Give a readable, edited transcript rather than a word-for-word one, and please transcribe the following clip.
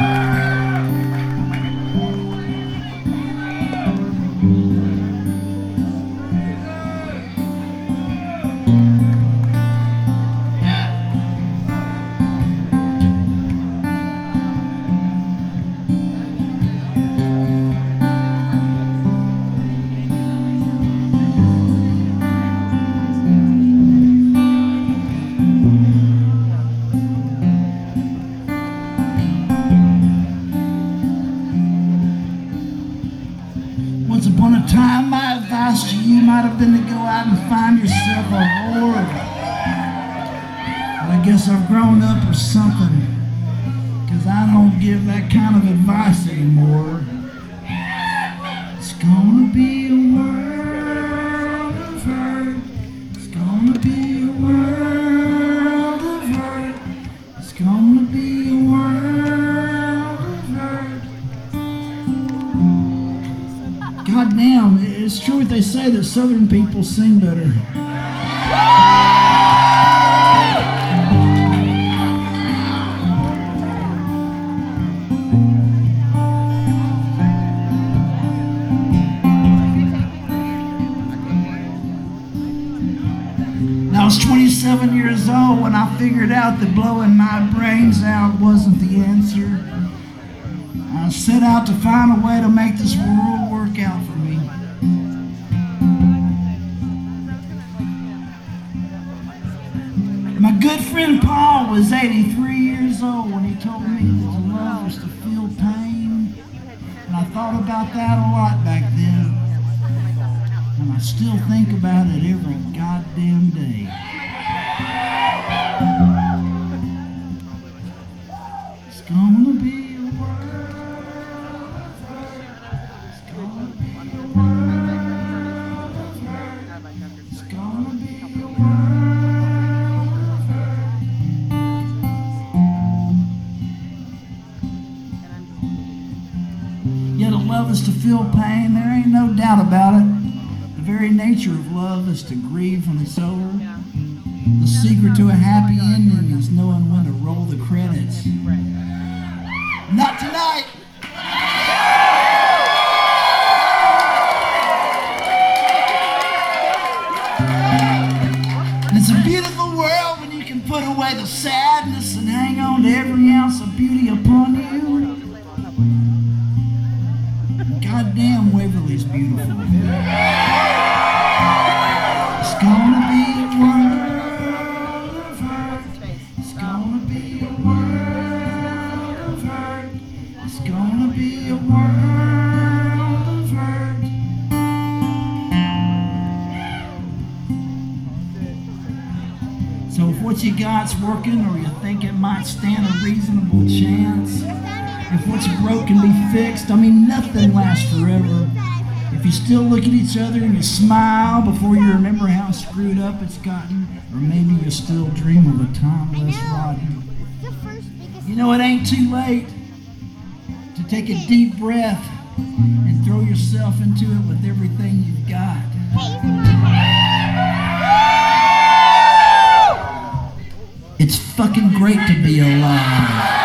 Once upon a time, my advice to you might have been to go out and find yourself a whore. But I guess I've grown up or something, 'cause I don't give that kind of advice anymore. It's gonna be a world of hurt. It's gonna be a world of hurt. It's gonna be a world of hurt. Goddamn, it's true what they say that Southern people sing better. I was 27 years old when I figured out that blowing my brains out wasn't the answer. I set out to find a way to make this world work out for me. My good friend Paul was 83 years old when he told me that love was to feel pain. And I thought about that a lot back then. And I still think about it every goddamn day. It's gonna be a world of hurt. It's gonna be a world of hurt. It's gonna be a world of hurt. Yet to love is to feel pain, there ain't no doubt about it. The very nature of love is to grieve when it's over. The secret to a happy ending is knowing when to roll the credits. Not tonight! And it's a beautiful world when you can put away the sadness and hang on to every ounce of beauty upon you. Goddamn, Waverly's beautiful. It's gonna be a world of hurt. It's gonna be a world of hurt. It's gonna be a world of hurt. So if what you got's working, or you think it might stand a reasonable chance, if what's broke can be fixed, I mean, nothing lasts forever. If you still look at each other and you smile before you remember how screwed up it's gotten, or maybe you still dream of a time less rotten. You know, it ain't too late to take a deep breath and throw yourself into it with everything you've got. It's fucking great to be alive.